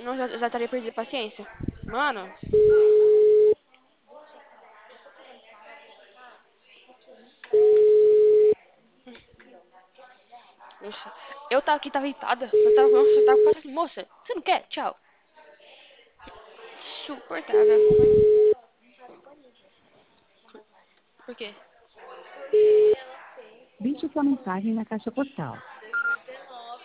Não, já estaria perdido a paciência. Mano, nossa, eu tava aqui, tava irritada. Nossa, eu tava quase assim, moça, você não quer? Tchau. Suportável. Por quê? Deixe sua mensagem na caixa postal.